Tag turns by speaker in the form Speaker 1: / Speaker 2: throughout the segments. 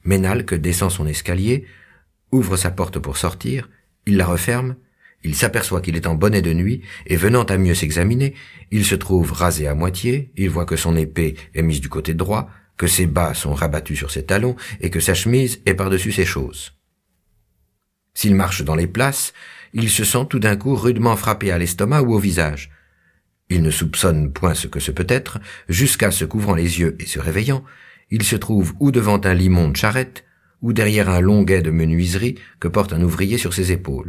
Speaker 1: Ménalque descend son escalier, ouvre sa porte pour sortir, il la referme, il s'aperçoit qu'il est en bonnet de nuit, et venant à mieux s'examiner, il se trouve rasé à moitié, il voit que son épée est mise du côté droit, que ses bas sont rabattus sur ses talons, et que sa chemise est par-dessus ses chausses. S'il marche dans les places, il se sent tout d'un coup rudement frappé à l'estomac ou au visage. Il ne soupçonne point ce que ce peut être, jusqu'à se couvrant les yeux et se réveillant, il se trouve ou devant un limon de charrette, ou derrière un long guet de menuiserie que porte un ouvrier sur ses épaules.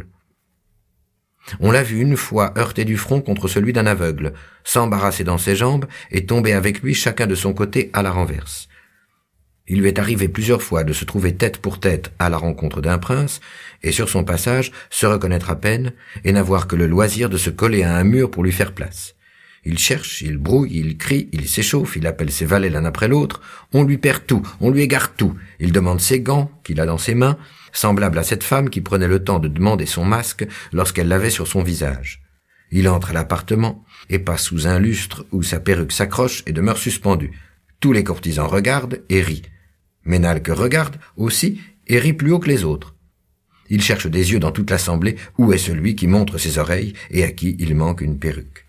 Speaker 1: On l'a vu une fois heurter du front contre celui d'un aveugle, s'embarrasser dans ses jambes et tomber avec lui chacun de son côté à la renverse. Il lui est arrivé plusieurs fois de se trouver tête pour tête à la rencontre d'un prince, et sur son passage se reconnaître à peine, et n'avoir que le loisir de se coller à un mur pour lui faire place. Il cherche, il brouille, il crie, il s'échauffe, il appelle ses valets l'un après l'autre, on lui perd tout, on lui égare tout, il demande ses gants, qu'il a dans ses mains, semblable à cette femme qui prenait le temps de demander son masque lorsqu'elle l'avait sur son visage. Il entre à l'appartement, et passe sous un lustre où sa perruque s'accroche et demeure suspendue. Tous les courtisans regardent et rient. Ménalque regarde aussi et rit plus haut que les autres. Il cherche des yeux dans toute l'assemblée où est celui qui montre ses oreilles et à qui il manque une perruque.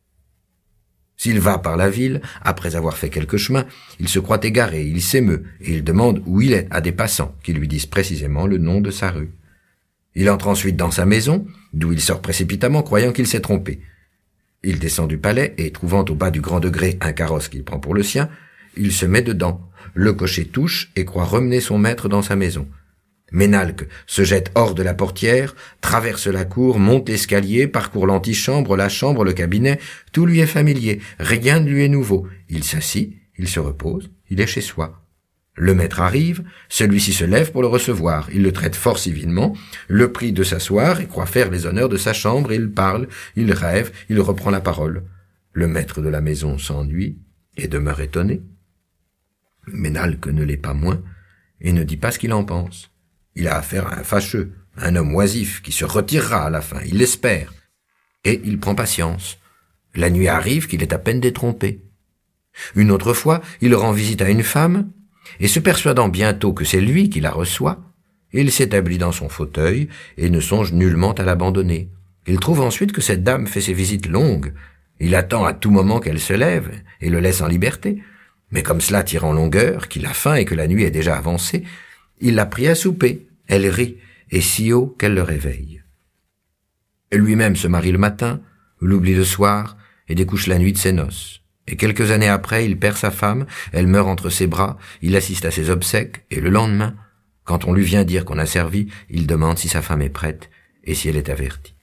Speaker 1: S'il va par la ville, après avoir fait quelque chemin, il se croit égaré, il s'émeut, et il demande où il est à des passants, qui lui disent précisément le nom de sa rue. Il entre ensuite dans sa maison, d'où il sort précipitamment, croyant qu'il s'est trompé. Il descend du palais, et trouvant au bas du grand degré un carrosse qu'il prend pour le sien, il se met dedans, le cocher touche, et croit remener son maître dans sa maison. Ménalque se jette hors de la portière, traverse la cour, monte l'escalier, parcourt l'antichambre, la chambre, le cabinet, tout lui est familier, rien ne lui est nouveau. Il s'assit, il se repose, il est chez soi. Le maître arrive, celui-ci se lève pour le recevoir, il le traite fort civilement, le prie de s'asseoir et croit faire les honneurs de sa chambre, il parle, il rêve, il reprend la parole. Le maître de la maison s'ennuie et demeure étonné. Ménalque ne l'est pas moins et ne dit pas ce qu'il en pense. Il a affaire à un fâcheux, un homme oisif qui se retirera à la fin, il l'espère. Et il prend patience. La nuit arrive qu'il est à peine détrompé. Une autre fois, il rend visite à une femme, et se persuadant bientôt que c'est lui qui la reçoit, il s'établit dans son fauteuil et ne songe nullement à l'abandonner. Il trouve ensuite que cette dame fait ses visites longues. Il attend à tout moment qu'elle se lève et le laisse en liberté. Mais comme cela tire en longueur, qu'il a faim et que la nuit est déjà avancée, il l'a pris à souper, elle rit, et si haut qu'elle le réveille. Lui-même se marie le matin, l'oublie le soir, et découche la nuit de ses noces. Et quelques années après, il perd sa femme, elle meurt entre ses bras, il assiste à ses obsèques, et le lendemain, quand on lui vient dire qu'on a servi, il demande si sa femme est prête, et si elle est avertie.